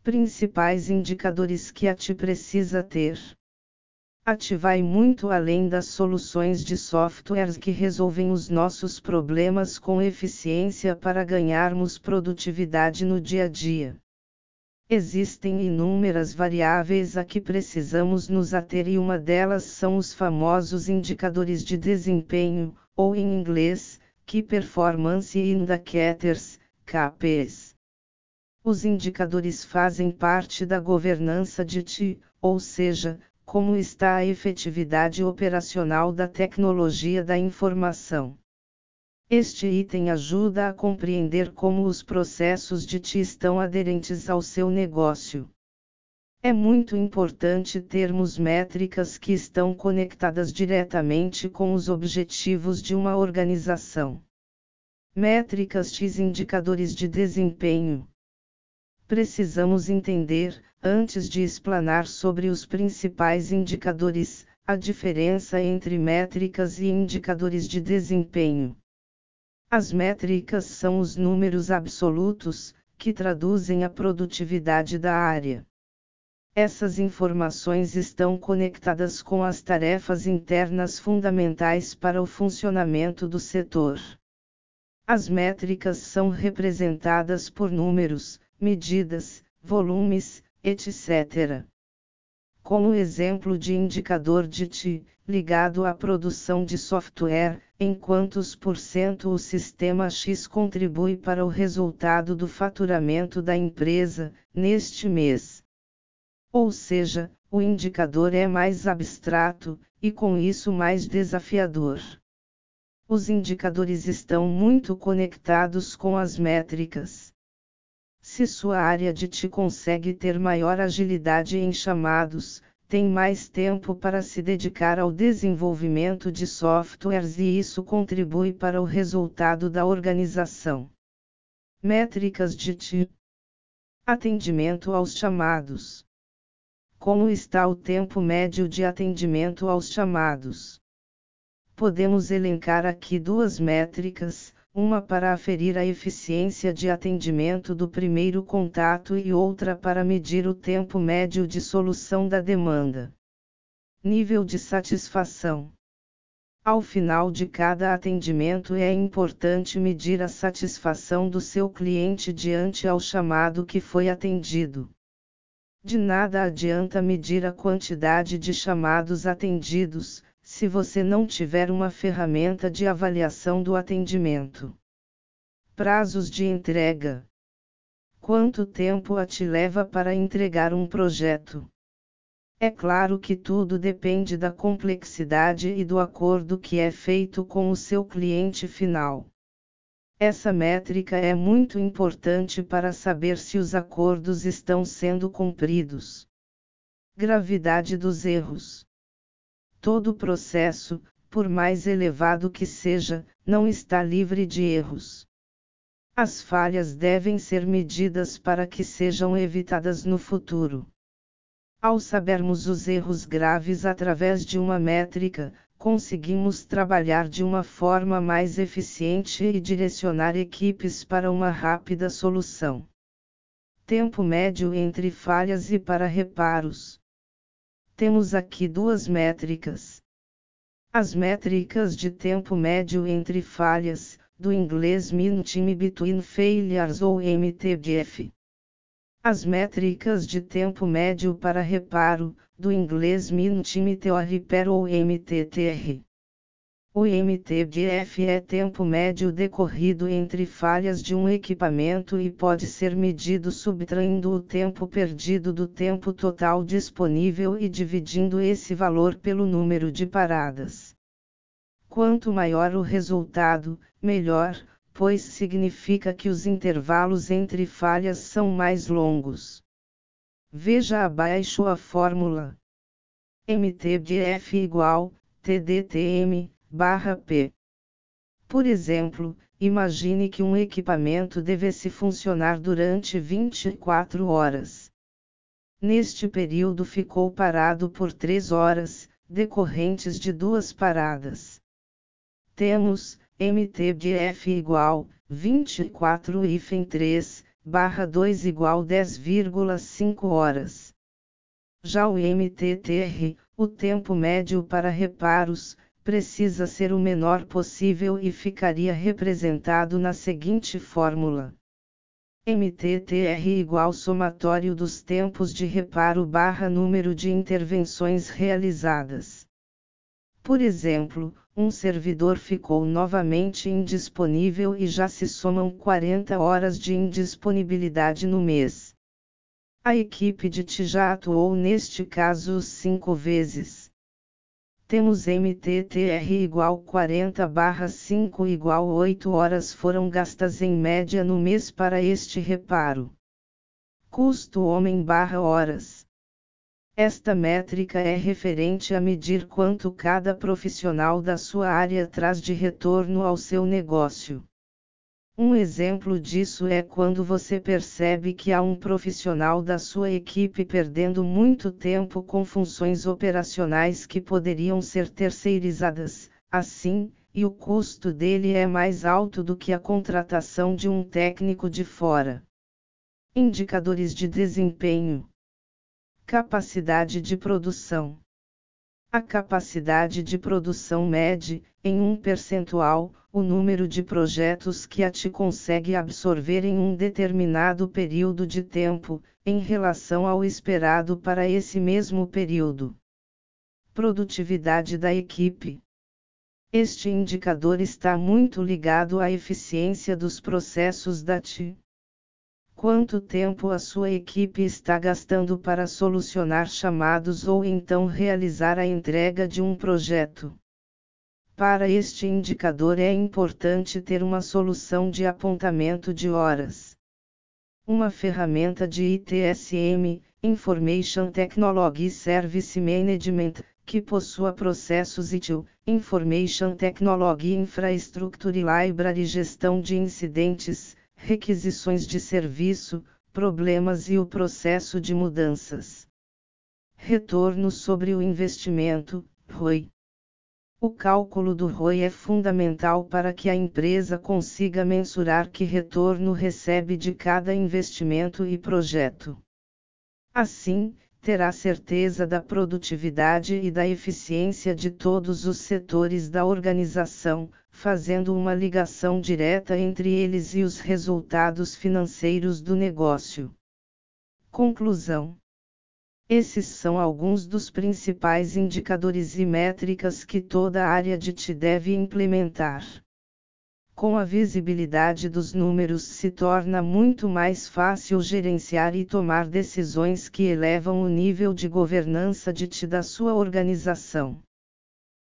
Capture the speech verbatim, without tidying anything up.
Principais indicadores que a T I precisa ter. A T I vai muito além das soluções de softwares que resolvem os nossos problemas com eficiência para ganharmos produtividade no dia a dia. Existem inúmeras variáveis a que precisamos nos ater e uma delas são os famosos indicadores de desempenho, ou em inglês, Key Performance Indicators, K P Is. Os indicadores fazem parte da governança de T I, ou seja, como está a efetividade operacional da tecnologia da informação. Este item ajuda a compreender como os processos de T I estão aderentes ao seu negócio. É muito importante termos métricas que estão conectadas diretamente com os objetivos de uma organização. Métricas T I indicadores de desempenho. Precisamos entender, antes de explanar sobre os principais indicadores, a diferença entre métricas e indicadores de desempenho. As métricas são os números absolutos, que traduzem a produtividade da área. Essas informações estão conectadas com as tarefas internas fundamentais para o funcionamento do setor. As métricas são representadas por números, medidas, volumes, etcétera. Como exemplo de indicador de T I, ligado à produção de software, em quantos por cento o sistema X contribui para o resultado do faturamento da empresa, neste mês. Ou seja, o indicador é mais abstrato, e com isso mais desafiador. Os indicadores estão muito conectados com as métricas. Se sua área de T I consegue ter maior agilidade em chamados, tem mais tempo para se dedicar ao desenvolvimento de softwares e isso contribui para o resultado da organização. Métricas de T I. Atendimento aos chamados. Como está o tempo médio de atendimento aos chamados? Podemos elencar aqui duas métricas, uma para aferir a eficiência de atendimento do primeiro contato e outra para medir o tempo médio de solução da demanda. Nível de satisfação. Ao final de cada atendimento é importante medir a satisfação do seu cliente diante ao chamado que foi atendido. De nada adianta medir a quantidade de chamados atendidos, se você não tiver uma ferramenta de avaliação do atendimento. Prazos de entrega. Quanto tempo a te leva para entregar um projeto? É claro que tudo depende da complexidade e do acordo que é feito com o seu cliente final. Essa métrica é muito importante para saber se os acordos estão sendo cumpridos. Gravidade dos erros. Todo processo, por mais elevado que seja, não está livre de erros. As falhas devem ser medidas para que sejam evitadas no futuro. Ao sabermos os erros graves através de uma métrica, conseguimos trabalhar de uma forma mais eficiente e direcionar equipes para uma rápida solução. Tempo médio entre falhas e para reparos. Temos aqui duas métricas. As métricas de tempo médio entre falhas, do inglês Mean Time Between Failures ou M T B F. As métricas de tempo médio para reparo, do inglês Mean Time to Repair ou M T T R. O M T B F é tempo médio decorrido entre falhas de um equipamento e pode ser medido subtraindo o tempo perdido do tempo total disponível e dividindo esse valor pelo número de paradas. Quanto maior o resultado, melhor, pois significa que os intervalos entre falhas são mais longos. Veja abaixo a fórmula. M T B F igual, T D T M, barra P. Por exemplo, imagine que um equipamento devesse funcionar durante vinte e quatro horas. Neste período ficou parado por três horas, decorrentes de duas paradas. Temos, M T B F igual, vinte e quatro hífen três, barra dois igual dez vírgula cinco horas. Já o M T T R, o tempo médio para reparos, precisa ser o menor possível e ficaria representado na seguinte fórmula. M T T R igual somatório dos tempos de reparo barra número de intervenções realizadas. Por exemplo, um servidor ficou novamente indisponível e já se somam quarenta horas de indisponibilidade no mês. A equipe de T já atuou neste caso cinco vezes. Temos M T T R igual quarenta barra cinco igual oito horas foram gastas em média no mês para este reparo. Custo homem barra horas. Esta métrica é referente a medir quanto cada profissional da sua área traz de retorno ao seu negócio. Um exemplo disso é quando você percebe que há um profissional da sua equipe perdendo muito tempo com funções operacionais que poderiam ser terceirizadas, assim, e o custo dele é mais alto do que a contratação de um técnico de fora. Indicadores de desempenho. Capacidade de produção. A capacidade de produção mede, em um percentual, o número de projetos que a T consegue absorver em um determinado período de tempo, em relação ao esperado para esse mesmo período. Produtividade da equipe. Este indicador está muito ligado à eficiência dos processos da T. Quanto tempo a sua equipe está gastando para solucionar chamados ou então realizar a entrega de um projeto? Para este indicador é importante ter uma solução de apontamento de horas. Uma ferramenta de I T S M, Information Technology Service Management, que possua processos I T I L, Information Technology Infrastructure e Library Gestão de incidentes, requisições de serviço, problemas e o processo de mudanças. Retorno sobre o investimento, R O I. O cálculo do R O I é fundamental para que a empresa consiga mensurar que retorno recebe de cada investimento e projeto. Assim, terá certeza da produtividade e da eficiência de todos os setores da organização, fazendo uma ligação direta entre eles e os resultados financeiros do negócio. Conclusão. Esses são alguns dos principais indicadores e métricas que toda área de T deve implementar. Com a visibilidade dos números se torna muito mais fácil gerenciar e tomar decisões que elevam o nível de governança de T da sua organização.